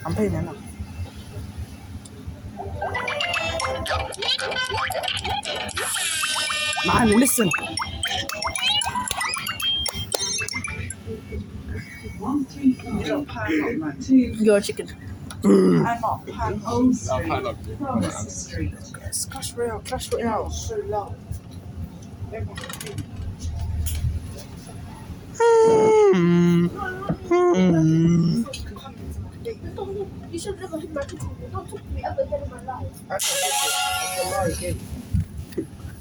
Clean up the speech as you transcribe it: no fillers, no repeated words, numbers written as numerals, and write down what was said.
campaign na. Manu, listen. Your chicken. I'm not Pan Street. It's Clash Royale. Clash Royale. So long. You should never hit my chicken. You don't talk to me ever again in my life. I can't get it.